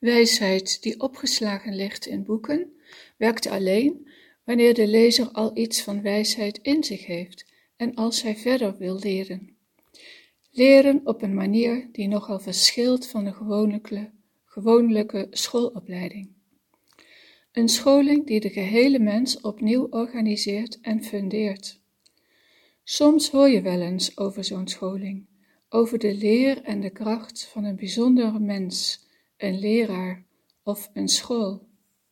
Wijsheid die opgeslagen ligt in boeken, werkt alleen wanneer de lezer al iets van wijsheid in zich heeft en als hij verder wil leren. Leren op een manier die nogal verschilt van de gewone schoolopleiding. Een scholing die de gehele mens opnieuw organiseert en fundeert. Soms hoor je wel eens over zo'n scholing, over de leer en de kracht van een bijzondere mens, een leraar of een school.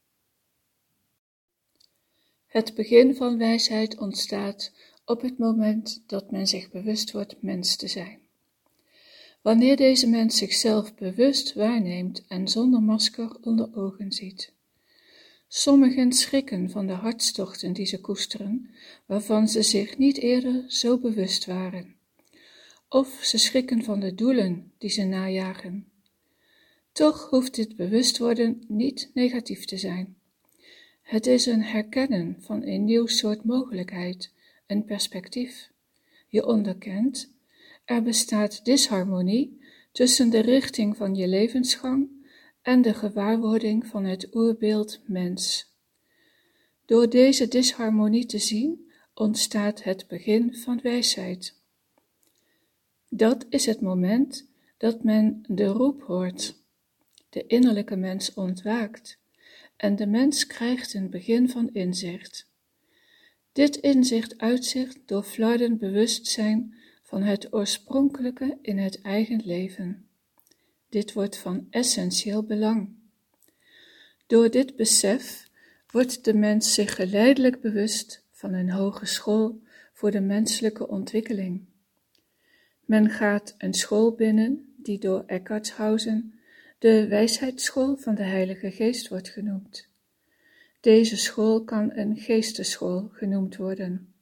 Het begin van wijsheid ontstaat op het moment dat men zich bewust wordt mens te zijn. Wanneer deze mens zichzelf bewust waarneemt en zonder masker onder ogen ziet. Sommigen schrikken van de hartstochten die ze koesteren, waarvan ze zich niet eerder zo bewust waren. Of ze schrikken van de doelen die ze najagen. Toch hoeft dit bewustworden niet negatief te zijn. Het is een herkennen van een nieuw soort mogelijkheid, een perspectief. Je onderkent, er bestaat disharmonie tussen de richting van je levensgang en de gewaarwording van het oerbeeld mens. Door deze disharmonie te zien, ontstaat het begin van wijsheid. Dat is het moment dat men de roep hoort. De innerlijke mens ontwaakt en de mens krijgt een begin van inzicht. Dit inzicht uitzicht door flarden bewustzijn van het oorspronkelijke in het eigen leven. Dit wordt van essentieel belang. Door dit besef wordt de mens zich geleidelijk bewust van een hogeschool voor de menselijke ontwikkeling. Men gaat een school binnen die door Eckartshausen de wijsheidsschool van de Heilige Geest wordt genoemd. Deze school kan een geestesschool genoemd worden.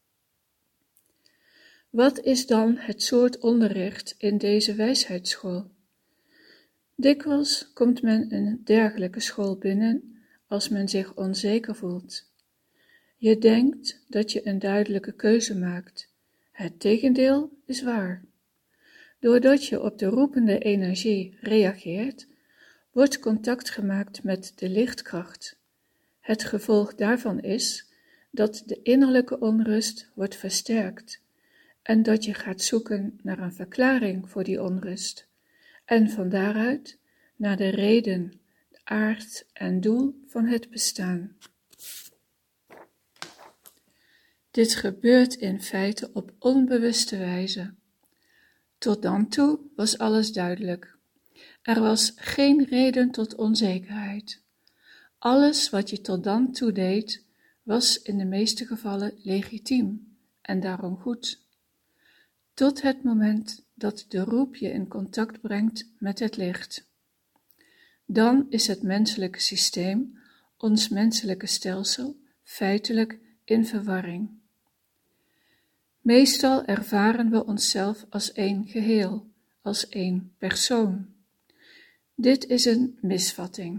Wat is dan het soort onderricht in deze wijsheidsschool? Dikwijls komt men een dergelijke school binnen als men zich onzeker voelt. Je denkt dat je een duidelijke keuze maakt. Het tegendeel is waar. Doordat je op de roepende energie reageert, wordt contact gemaakt met de lichtkracht. Het gevolg daarvan is dat de innerlijke onrust wordt versterkt en dat je gaat zoeken naar een verklaring voor die onrust en van daaruit naar de reden, de aard en doel van het bestaan. Dit gebeurt in feite op onbewuste wijze. Tot dan toe was alles duidelijk. Er was geen reden tot onzekerheid. Alles wat je tot dan toe deed, was in de meeste gevallen legitiem en daarom goed. Tot het moment dat de roep je in contact brengt met het licht. Dan is het menselijke systeem, ons menselijke stelsel, feitelijk in verwarring. Meestal ervaren we onszelf als één geheel, als één persoon. Dit is een misvatting.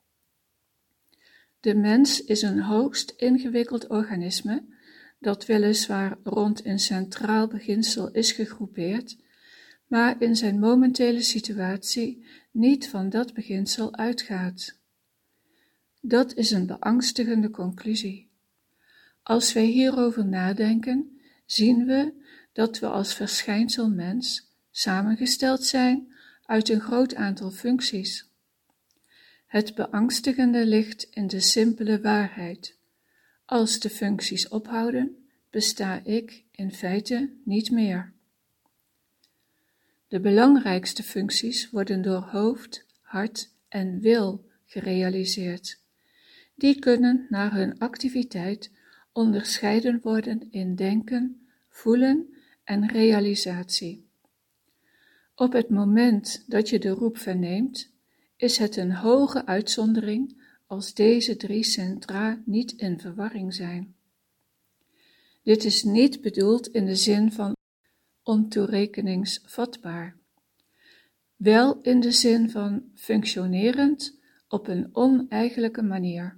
De mens is een hoogst ingewikkeld organisme dat weliswaar rond een centraal beginsel is gegroepeerd, maar in zijn momentele situatie niet van dat beginsel uitgaat. Dat is een beangstigende conclusie. Als wij hierover nadenken, zien we dat we als verschijnsel mens samengesteld zijn uit een groot aantal functies. Het beangstigende ligt in de simpele waarheid. Als de functies ophouden, besta ik in feite niet meer. De belangrijkste functies worden door hoofd, hart en wil gerealiseerd. Die kunnen naar hun activiteit onderscheiden worden in denken, voelen en realisatie. Op het moment dat je de roep verneemt, is het een hoge uitzondering als deze drie centra niet in verwarring zijn. Dit is niet bedoeld in de zin van ontoerekeningsvatbaar, wel in de zin van functionerend op een oneigenlijke manier.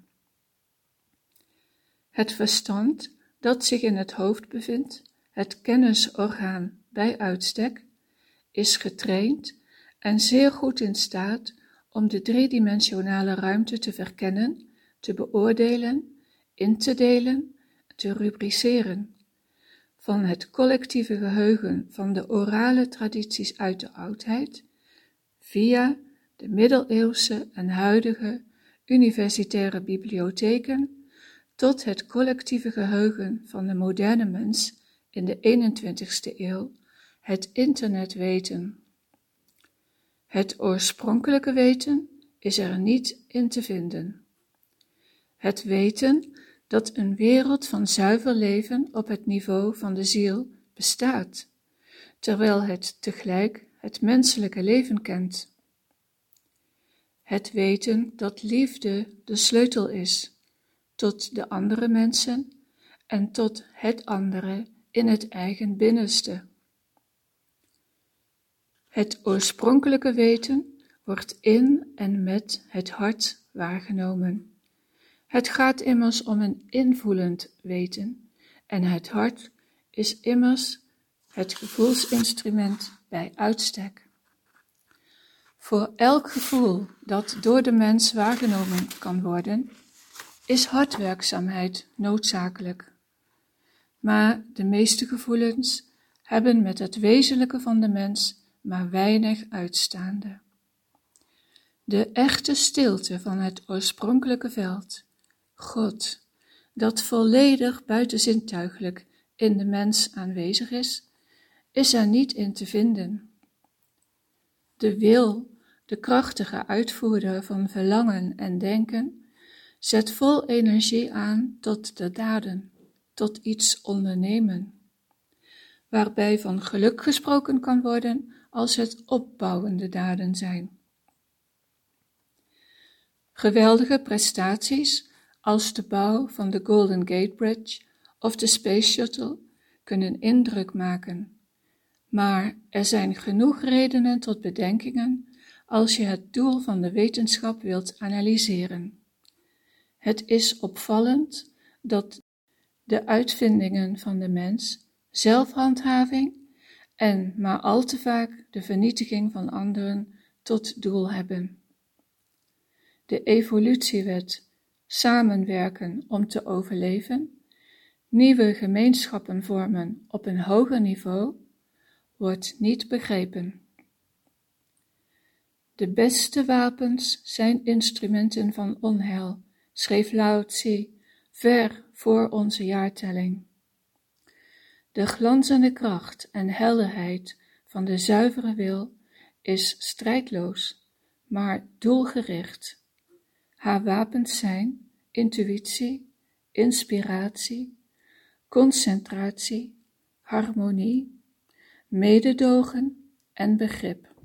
Het verstand dat zich in het hoofd bevindt, het kennisorgaan bij uitstek, is getraind en zeer goed in staat om de driedimensionale ruimte te verkennen, te beoordelen, in te delen, te rubriceren. Van het collectieve geheugen van de orale tradities uit de oudheid, via de middeleeuwse en huidige universitaire bibliotheken, tot het collectieve geheugen van de moderne mens in de 21ste eeuw, het internetweten. Het oorspronkelijke weten is er niet in te vinden. Het weten dat een wereld van zuiver leven op het niveau van de ziel bestaat, terwijl het tegelijk het menselijke leven kent. Het weten dat liefde de sleutel is tot de andere mensen en tot het andere in het eigen binnenste. Het oorspronkelijke weten wordt in en met het hart waargenomen. Het gaat immers om een invoelend weten en het hart is immers het gevoelsinstrument bij uitstek. Voor elk gevoel dat door de mens waargenomen kan worden, is hartwerkzaamheid noodzakelijk. Maar de meeste gevoelens hebben met het wezenlijke van de mens maar weinig uitstaande. De echte stilte van het oorspronkelijke veld, God, dat volledig buitenzintuigelijk in de mens aanwezig is er niet in te vinden. De wil, de krachtige uitvoerder van verlangen en denken, zet vol energie aan tot de daden, tot iets ondernemen, waarbij van geluk gesproken kan worden als het opbouwende daden zijn. Geweldige prestaties als de bouw van de Golden Gate Bridge of de Space Shuttle kunnen indruk maken, maar er zijn genoeg redenen tot bedenkingen als je het doel van de wetenschap wilt analyseren. Het is opvallend dat de uitvindingen van de mens zelfhandhaving en maar al te vaak de vernietiging van anderen tot doel hebben. De evolutiewet, samenwerken om te overleven, nieuwe gemeenschappen vormen op een hoger niveau, wordt niet begrepen. De beste wapens zijn instrumenten van onheil, schreef Lao Tse ver voor onze jaartelling. De glanzende kracht en helderheid van de zuivere wil is strijdloos, maar doelgericht. Haar wapens zijn intuïtie, inspiratie, concentratie, harmonie, mededogen en begrip.